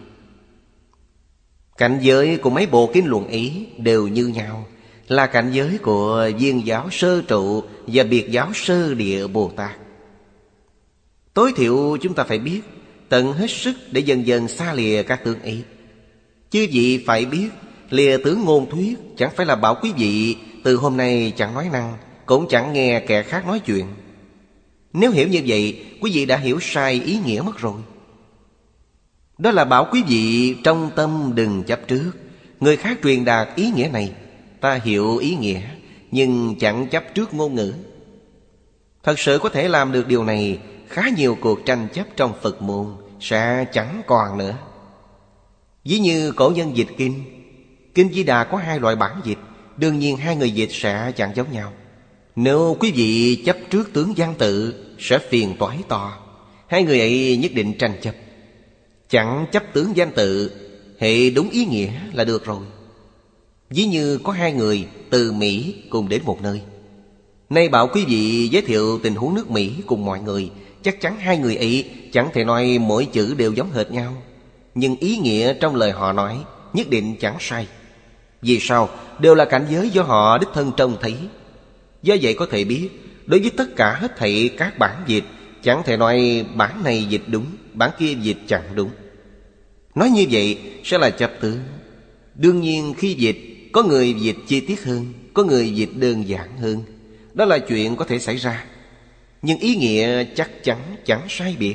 Cảnh giới của mấy bộ kinh luận ấy đều như nhau, là cảnh giới của Viên giáo sơ trụ và Biệt giáo sơ địa Bồ Tát. Tối thiểu chúng ta phải biết, tận hết sức để dần dần xa lìa các tướng ấy. Chư vị phải biết, lìa tướng ngôn thuyết chẳng phải là bảo quý vị từ hôm nay chẳng nói năng, cũng chẳng nghe kẻ khác nói chuyện. Nếu hiểu như vậy, quý vị đã hiểu sai ý nghĩa mất rồi. Đó là bảo quý vị trong tâm đừng chấp trước. Người khác truyền đạt ý nghĩa này, ta hiểu ý nghĩa, nhưng chẳng chấp trước ngôn ngữ. Thật sự có thể làm được điều này, khá nhiều cuộc tranh chấp trong Phật môn sẽ chẳng còn nữa. Ví như cổ nhân dịch kinh, Kinh Di Đà có hai loại bản dịch, đương nhiên hai người dịch sẽ chẳng giống nhau. Nếu quý vị chấp trước tướng văn tự sẽ phiền toái to. Hai người ấy nhất định tranh chấp. Chẳng chấp tướng văn tự, hệ đúng ý nghĩa là được rồi. Ví như có hai người từ Mỹ cùng đến một nơi. Nay bảo quý vị giới thiệu tình huống nước Mỹ cùng mọi người, chắc chắn hai người ấy chẳng thể nói mỗi chữ đều giống hệt nhau, nhưng ý nghĩa trong lời họ nói nhất định chẳng sai. Vì sao? Đều là cảnh giới do họ đích thân trông thấy. Do vậy có thể biết, đối với tất cả hết thảy các bản dịch, chẳng thể nói bản này dịch đúng, bản kia dịch chẳng đúng. Nói như vậy sẽ là chấp tướng. Đương nhiên khi dịch, có người dịch chi tiết hơn, có người dịch đơn giản hơn. Đó là chuyện có thể xảy ra, nhưng ý nghĩa chắc chắn chẳng sai biệt.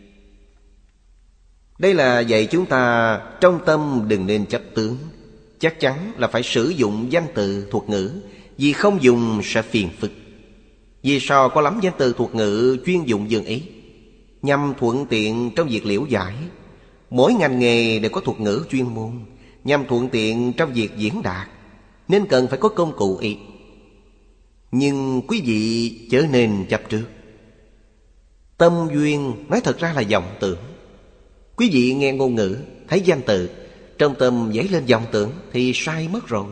Đây là dạy chúng ta trong tâm đừng nên chấp tướng. Chắc chắn là phải sử dụng danh từ thuật ngữ, vì không dùng sẽ phiền phức. Vì sao có lắm danh từ thuật ngữ chuyên dụng dường ý, nhằm thuận tiện trong việc liễu giải. Mỗi ngành nghề đều có thuật ngữ chuyên môn, nhằm thuận tiện trong việc diễn đạt, nên cần phải có công cụ ý. Nhưng quý vị chớ nên chấp trước. Tâm duyên nói thật ra là vọng tưởng. Quý vị nghe ngôn ngữ, thấy danh từ, trong tâm dấy lên vọng tưởng thì sai mất rồi.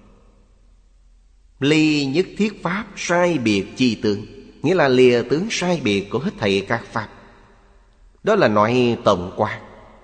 Ly nhất thiết pháp sai biệt chi tướng, nghĩa là lìa tướng sai biệt của hết thảy các pháp. Đó là nói tổng quát.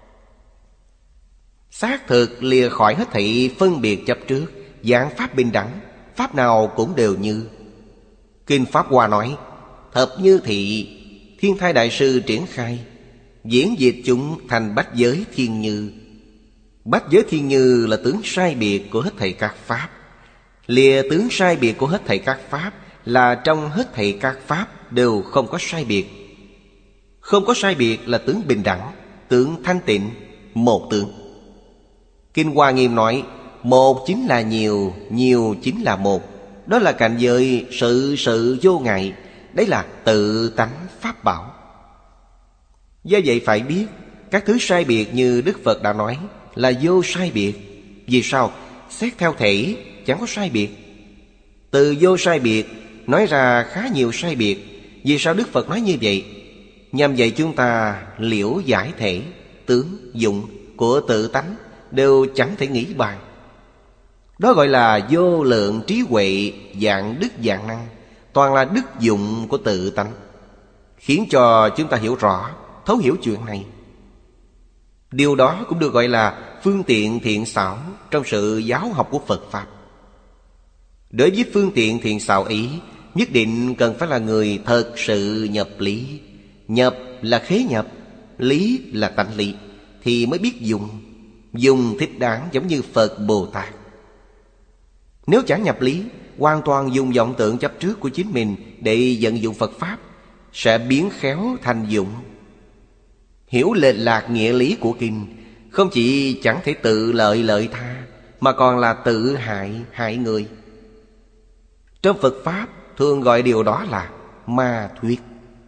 Xác thực lìa khỏi hết thảy phân biệt chấp trước, giảng pháp bình đẳng, pháp nào cũng đều như. Kinh Pháp Hoa nói, thập như thị, Thiên Thai Đại Sư triển khai, diễn dịch chúng thành bách giới thiên như. Bách giới thiên như là tướng sai biệt của hết thảy các pháp. Lìa tướng sai biệt của hết thảy các pháp là trong hết thảy các pháp đều không có sai biệt. Không có sai biệt là tướng bình đẳng, tướng thanh tịnh, một tướng. Kinh Hoa Nghiêm nói, một chính là nhiều, nhiều chính là một. Đó là cảnh giới sự sự vô ngại. Đấy là tự tánh pháp bảo. Do vậy phải biết, các thứ sai biệt như Đức Phật đã nói là vô sai biệt. Vì sao? Xét theo thể chẳng có sai biệt. Từ vô sai biệt nói ra khá nhiều sai biệt. Vì sao Đức Phật nói như vậy? Nhằm dạy chúng ta liễu giải thể, tướng, dụng của tự tánh đều chẳng thể nghĩ bàn. Đó gọi là vô lượng trí huệ, dạng đức dạng năng, toàn là đức dụng của tự tánh, khiến cho chúng ta hiểu rõ, thấu hiểu chuyện này. Điều đó cũng được gọi là phương tiện thiện xảo trong sự giáo học của Phật Pháp. Đối với phương tiện thiện xảo ấy, nhất định cần phải là người thật sự nhập lý. Nhập là khế nhập, lý là tánh lý, thì mới biết dùng. Dùng thích đáng giống như Phật Bồ Tát. Nếu chẳng nhập lý, hoàn toàn dùng vọng tưởng chấp trước của chính mình để vận dụng Phật Pháp, sẽ biến khéo thành dụng. Hiểu lệch lạc nghĩa lý của kinh, không chỉ chẳng thể tự lợi lợi tha, mà còn là tự hại hại người. Trong Phật Pháp thường gọi điều đó là ma thuyết.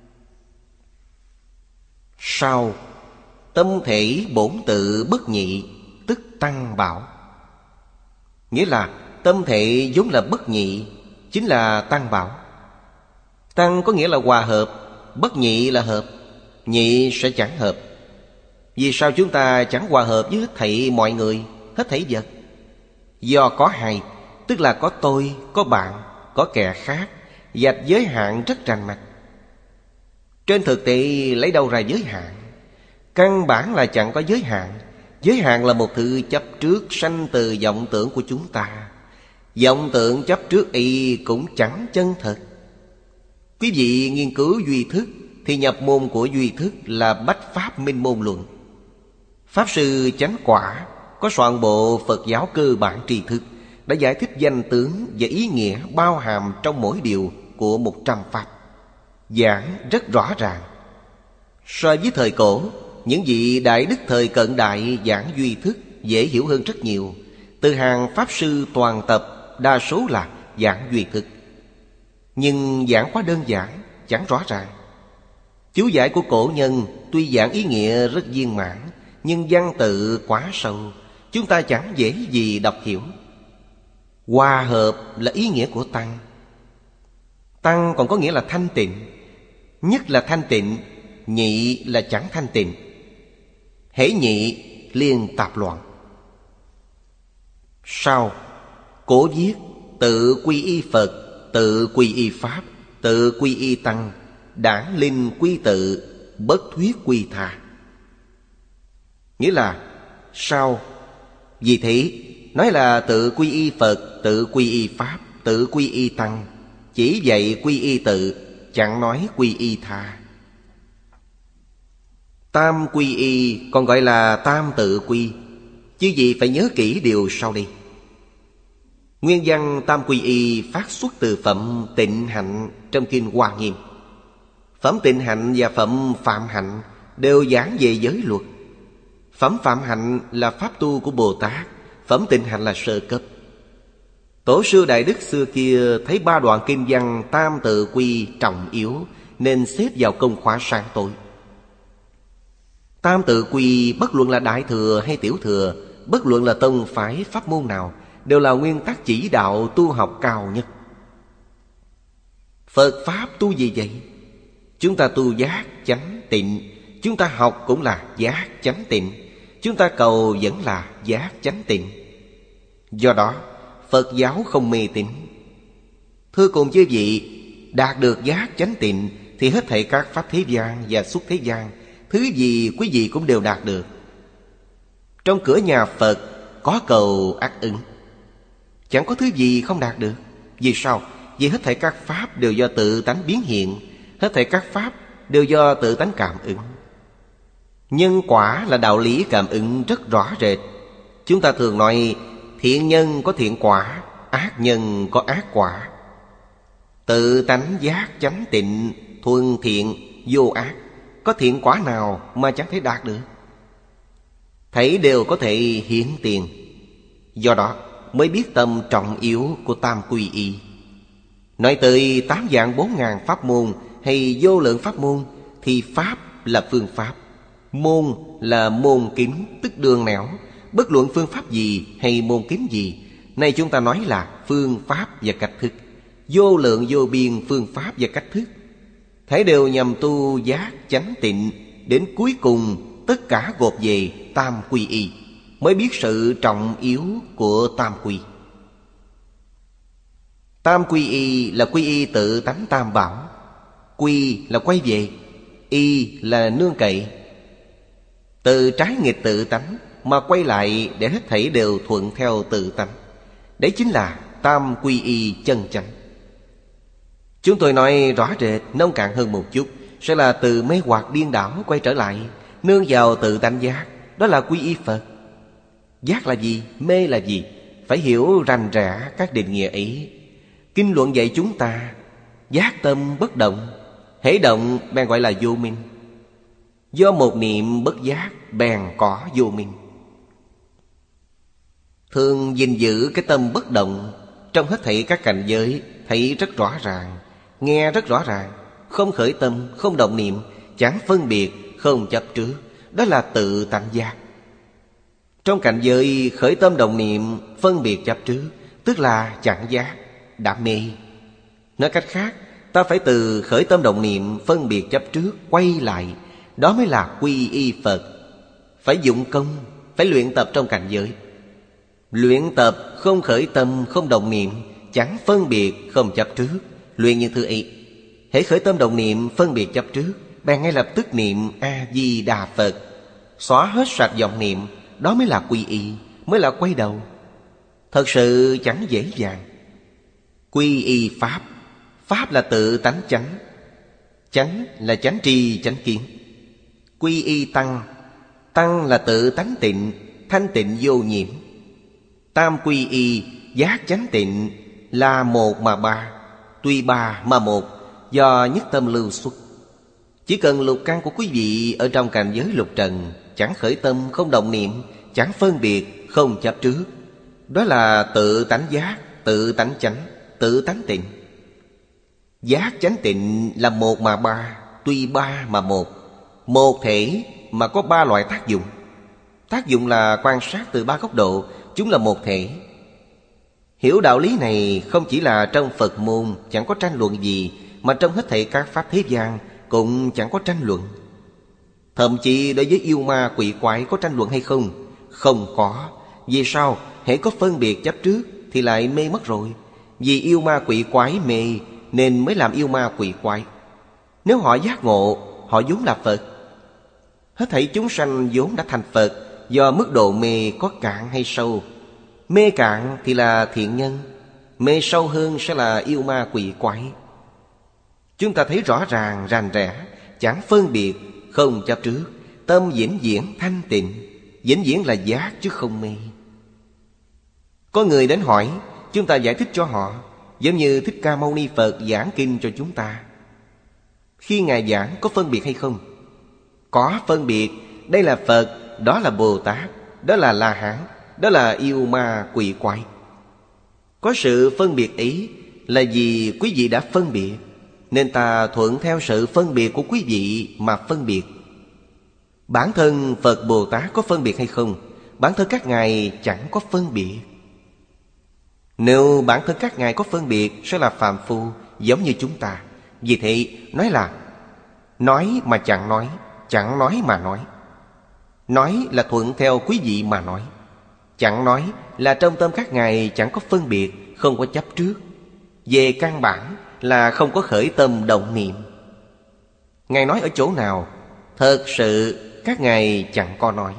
Sau, tâm thể bổn tự bất nhị, tức tăng bảo. Nghĩa là tâm thể vốn là bất nhị, chính là tăng bảo. Tăng có nghĩa là hòa hợp, bất nhị là hợp, nhị sẽ chẳng hợp. Vì sao chúng ta chẳng hòa hợp với hết thảy mọi người, hết thảy vật? Do có hai, tức là có tôi, có bạn, có kẻ khác, vạch giới hạn rất rành mạch. Trên thực tế lấy đâu ra giới hạn? Căn bản là chẳng có giới hạn. Giới hạn là một thứ chấp trước sanh từ vọng tưởng của chúng ta. Vọng tưởng chấp trước y cũng chẳng chân thật. Quý vị nghiên cứu duy thức thì nhập môn của duy thức là Bách Pháp Minh Môn Luận. Pháp sư Chánh Quả có soạn bộ Phật giáo cơ bản tri thức, đã giải thích danh tướng và ý nghĩa bao hàm trong mỗi điều của một trăm pháp, giảng rất rõ ràng. So với thời cổ, những vị đại đức thời cận đại giảng duy thức dễ hiểu hơn rất nhiều. Từ hàng pháp sư toàn tập đa số là giảng duy thức, nhưng giảng quá đơn giản, chẳng rõ ràng. Chú giải của cổ nhân tuy giảng ý nghĩa rất viên mãn, nhưng văn tự quá sâu, chúng ta chẳng dễ gì đọc hiểu. Hòa hợp là ý nghĩa của tăng. Tăng còn có nghĩa là thanh tịnh. Nhất là thanh tịnh, nhị là chẳng thanh tịnh. Hễ nhị liền tạp loạn. Sau, cổ viết tự quy y Phật, tự quy y Pháp, tự quy y Tăng, đản linh quy tự, bất thuyết quy tha. Nghĩa là sau, vì thế nói là tự quy y Phật, tự quy y Pháp, tự quy y Tăng, chỉ dạy quy y tự, chẳng nói quy y tha. Tam quy y còn gọi là tam tự quy. Chứ gì phải nhớ kỹ điều sau đây. Nguyên văn tam quy y phát xuất từ phẩm Tịnh Hạnh trong kinh Hoa Nghiêm. Phẩm Tịnh Hạnh và phẩm Phạm Hạnh đều giảng về giới luật. Phẩm Phạm Hạnh là pháp tu của Bồ Tát, phẩm Tịnh Hạnh là sơ cấp. Tổ sư Đại Đức xưa kia thấy ba đoạn kinh văn tam tự quy trọng yếu, nên xếp vào công khóa sáng tối. Tam tự quy bất luận là đại thừa hay tiểu thừa, bất luận là tông phái pháp môn nào, đều là nguyên tắc chỉ đạo tu học cao nhất. Phật Pháp tu gì vậy? Chúng ta tu giác chánh tịnh, chúng ta học cũng là giác chánh tịnh, chúng ta cầu vẫn là giác chánh tịnh. Do đó Phật giáo không mê tín. Thưa cùng chư vị, đạt được giác chánh tịnh thì hết thảy các pháp thế gian và xuất thế gian, thứ gì quý vị cũng đều đạt được. Trong cửa nhà Phật có cầu ắt ứng, chẳng có thứ gì không đạt được. Vì sao? Vì hết thảy các pháp đều do tự tánh biến hiện, hết thảy các pháp đều do tự tánh cảm ứng. Nhân quả là đạo lý cảm ứng rất rõ rệt. Chúng ta thường nói thiện nhân có thiện quả, ác nhân có ác quả. Tự tánh giác chánh tịnh, thuần thiện vô ác, có thiện quả nào mà chẳng thể đạt được? Thảy đều có thể hiển tiền. Do đó mới biết tầm trọng yếu của tam quy y. Nói tới tám vạn bốn ngàn pháp môn hay vô lượng pháp môn, thì pháp là phương pháp, môn là môn kính, tức đường nẻo. Bất luận phương pháp gì hay môn kính gì, nay chúng ta nói là phương pháp và cách thức. Vô lượng vô biên phương pháp và cách thức, thế đều nhằm tu giác chánh tịnh. Đến cuối cùng tất cả gộp về tam quy y, mới biết sự trọng yếu của tam quy. Tam quy y là quy y tự tánh tam bảo. Quy là quay về, y là nương cậy. Từ trái nghịch tự tánh mà quay lại để hết thảy đều thuận theo tự tánh. Đấy chính là tam quy y chân chánh. Chúng tôi nói rõ rệt, nông cạn hơn một chút, sẽ là từ mê hoặc điên đảo quay trở lại, nương vào tự tánh giác. Đó là quy y Phật. Giác là gì? Mê là gì? Phải hiểu rành rẽ các định nghĩa ấy. Kinh luận dạy chúng ta, giác tâm bất động, hễ động bèn gọi là vô minh. Do một niệm bất giác bèn có vô minh. Thường gìn giữ cái tâm bất động trong hết thảy các cảnh giới, thấy rất rõ ràng, nghe rất rõ ràng. Không khởi tâm, không động niệm, chẳng phân biệt, không chấp trước. Đó là tự tánh giác. Trong cảnh giới khởi tâm động niệm, phân biệt chấp trước, tức là chẳng giác, đã mê. Nói cách khác, ta phải từ khởi tâm động niệm, phân biệt chấp trước, quay lại. Đó mới là quy y Phật. Phải dụng công, phải luyện tập trong cảnh giới. Luyện tập không khởi tâm, không động niệm, chẳng phân biệt, không chấp trước. Luyện những thứ ấy. Hễ khởi tâm động niệm, phân biệt chấp trước, bèn ngay lập tức niệm A-di-đà Phật. Xóa hết sạch vọng niệm. Đó mới là quy y, mới là quay đầu. Thật sự chẳng dễ dàng. Quy y Pháp. Pháp là tự tánh chánh. Chánh là chánh tri chánh kiến. Quy y Tăng. Tăng là tự tánh tịnh, thanh tịnh vô nhiễm. Tam quy y, giác chánh tịnh, là một mà ba, tuy ba mà một, do nhất tâm lưu xuất. Chỉ cần lục căn của quý vị ở trong cảnh giới lục trần, chẳng khởi tâm, không động niệm, chẳng phân biệt, không chấp trước. Đó là tự tánh giác, tự tánh chánh, tự tánh tịnh. Giác chánh tịnh là một mà ba, tuy ba mà một. Một thể mà có ba loại tác dụng. Tác dụng là quan sát từ ba góc độ, chúng là một thể. Hiểu đạo lý này không chỉ là trong Phật môn chẳng có tranh luận gì, mà trong hết thảy các pháp thế gian cũng chẳng có tranh luận. Thậm chí đối với yêu ma quỷ quái có tranh luận hay không? Không có. Vì sao? Hễ có phân biệt chấp trước thì lại mê mất rồi. Vì yêu ma quỷ quái mê nên mới làm yêu ma quỷ quái. Nếu họ giác ngộ, họ vốn là Phật. Hết thảy chúng sanh vốn đã thành Phật, do mức độ mê có cạn hay sâu. Mê cạn thì là thiện nhân, mê sâu hơn sẽ là yêu ma quỷ quái. Chúng ta thấy rõ ràng, rành rẽ, chẳng phân biệt, không chấp trước. Tâm vĩnh viễn thanh tịnh. Vĩnh viễn là giác chứ không mê. Có người đến hỏi, chúng ta giải thích cho họ, giống như Thích Ca Mâu Ni Phật giảng kinh cho chúng ta. Khi Ngài giảng có phân biệt hay không? Có phân biệt. Đây là Phật, đó là Bồ Tát, đó là La Hán, đó là yêu ma quỷ quái. Có sự phân biệt ấy là vì quý vị đã phân biệt, nên ta thuận theo sự phân biệt của quý vị mà phân biệt. Bản thân Phật Bồ Tát có phân biệt hay không? Bản thân các ngài chẳng có phân biệt. Nếu bản thân các ngài có phân biệt sẽ là phàm phu, giống như chúng ta. Vì thế nói là nói mà chẳng nói, chẳng nói mà nói. Nói là thuận theo quý vị mà nói. Chẳng nói là trong tâm các ngài chẳng có phân biệt, không có chấp trước. Về căn bản là không có khởi tâm động niệm. Ngài nói ở chỗ nào? Thật sự các ngài chẳng có nói.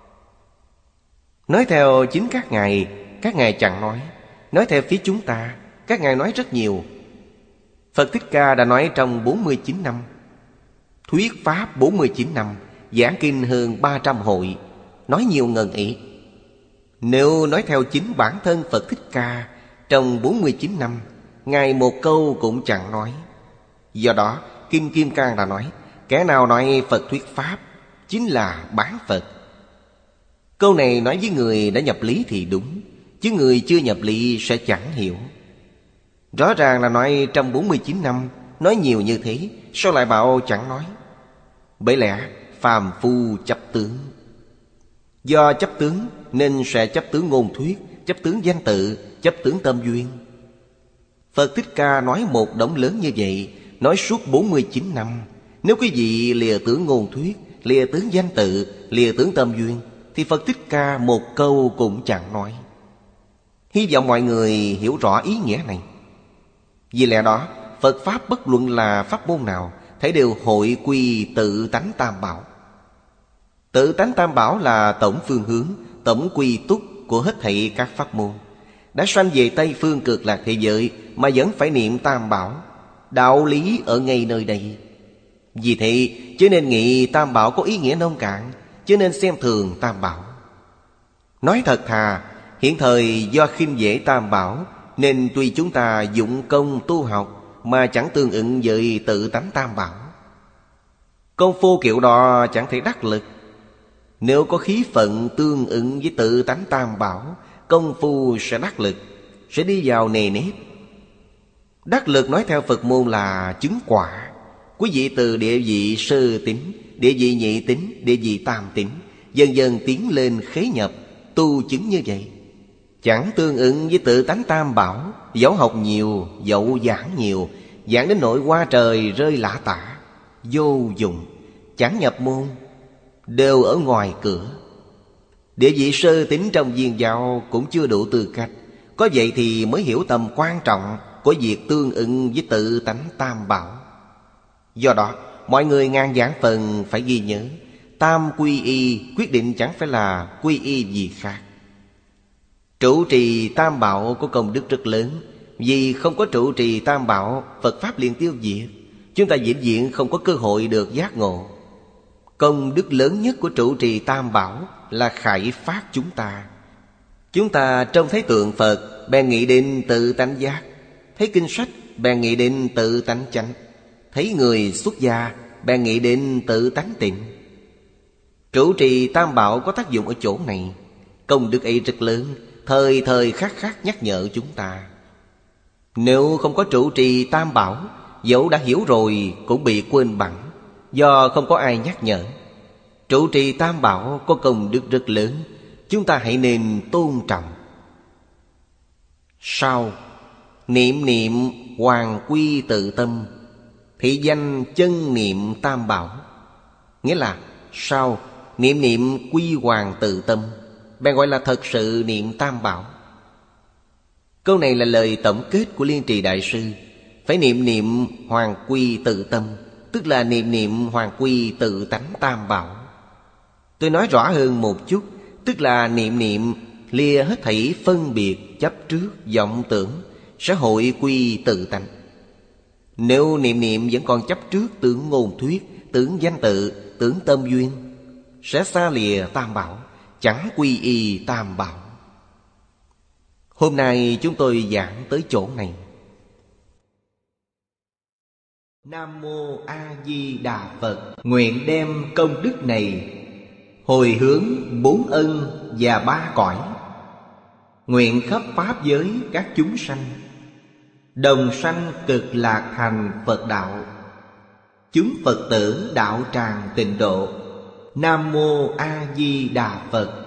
Nói theo chính các ngài, các ngài chẳng nói. Nói theo phía chúng ta, các ngài nói rất nhiều. Phật Thích Ca đã nói trong bốn mươi chín năm, thuyết pháp bốn mươi chín năm, giảng kinh hơn ba trăm hội, nói nhiều ngần ý. Nếu nói theo chính bản thân Phật Thích Ca, trong bốn mươi chín năm, ngài một câu cũng chẳng nói. Do đó, Kinh Kim Cang đã nói, kẻ nào nói Phật thuyết pháp chính là bán Phật. Câu này nói với người đã nhập lý thì đúng, chứ người chưa nhập lý sẽ chẳng hiểu. Rõ ràng là nói trong bốn mươi chín năm, nói nhiều như thế, sao lại bảo chẳng nói? Bởi lẽ phàm phu chấp tướng. Do chấp tướng nên sẽ chấp tướng ngôn thuyết, chấp tướng danh tự, chấp tướng tâm duyên. Phật Thích Ca nói một đống lớn như vậy, nói suốt bốn mươi chín năm. Nếu quý vị lìa tướng ngôn thuyết, lìa tướng danh tự, lìa tướng tâm duyên, thì Phật Thích Ca một câu cũng chẳng nói. Hy vọng mọi người hiểu rõ ý nghĩa này. Vì lẽ đó, Phật Pháp bất luận là pháp môn nào, thấy đều hội quy tự tánh tam bảo. Tự tánh tam bảo là tổng phương hướng, tổng quy túc của hết thảy các pháp môn. Đã sanh về Tây phương cực lạc thế giới mà vẫn phải niệm tam bảo, đạo lý ở ngay nơi đây. Vì thế cho nên nghĩ tam bảo có ý nghĩa nông cạn, cho nên xem thường tam bảo. Nói thật thà, hiện thời do khinh dễ tam bảo nên tuy chúng ta dụng công tu học mà chẳng tương ứng với tự tánh tam bảo. Công phu kiểu đó chẳng thể đắc lực. Nếu có khí phận tương ứng với tự tánh tam bảo, công phu sẽ đắc lực, sẽ đi vào nề nếp. Đắc lực nói theo Phật môn là chứng quả. Quý vị từ địa vị sơ tín, địa vị nhị tín, địa vị tam tín, dần dần tiến lên khế nhập, tu chứng như vậy. Chẳng tương ứng với tự tánh tam bảo. Dẫu học nhiều, dẫu giảng nhiều, giảng đến nỗi qua trời rơi lã tả, vô dụng, chẳng nhập môn, đều ở ngoài cửa. Địa vị sơ tín trong viên giáo cũng chưa đủ tư cách. Có vậy thì mới hiểu tầm quan trọng của việc tương ứng với tự tánh tam bảo. Do đó mọi người ngàn vạn phần phải ghi nhớ, tam quy y quyết định chẳng phải là quy y gì khác. Trụ trì tam bảo có công đức rất lớn. Vì không có trụ trì tam bảo, Phật Pháp liền tiêu diệt. Chúng ta vĩnh viễn không có cơ hội được giác ngộ. Công đức lớn nhất của trụ trì tam bảo là khải phát chúng ta. Chúng ta trông thấy tượng Phật bèn nghĩ đến tự tánh giác, thấy kinh sách bèn nghĩ đến tự tánh chánh, thấy người xuất gia bèn nghĩ đến tự tánh tịnh. Trụ trì tam bảo có tác dụng ở chỗ này. Công đức ấy rất lớn, thời thời khắc khắc nhắc nhở chúng ta. Nếu không có trụ trì tam bảo, dẫu đã hiểu rồi cũng bị quên bẵng, do không có ai nhắc nhở. Trụ trì tam bảo có công đức rất lớn, chúng ta hãy nên tôn trọng. Sau, niệm niệm hoàng quy tự tâm, thị danh chân niệm tam bảo. Nghĩa là sau niệm niệm quy hoàng tự tâm, bèn gọi là thật sự niệm tam bảo. Câu này là lời tổng kết của Liên Trì Đại Sư. Phải niệm niệm hoàng quy tự tâm, tức là niệm niệm hoàng quy tự tánh tam bảo. Tôi nói rõ hơn một chút, tức là niệm niệm lìa hết thảy phân biệt chấp trước vọng tưởng, sẽ hội quy tự tánh. Nếu niệm niệm vẫn còn chấp trước tưởng ngôn thuyết, tưởng danh tự, tưởng tâm duyên, sẽ xa lìa tam bảo, chẳng quy y tam bảo. Hôm nay chúng tôi giảng tới chỗ này. Nam Mô A Di Đà Phật. Nguyện đem công đức này hồi hướng bốn ân và ba cõi, nguyện khắp pháp giới các chúng sanh đồng sanh cực lạc thành Phật đạo, chúng Phật tử đạo tràng tịnh độ. Nam Mô A Di Đà Phật.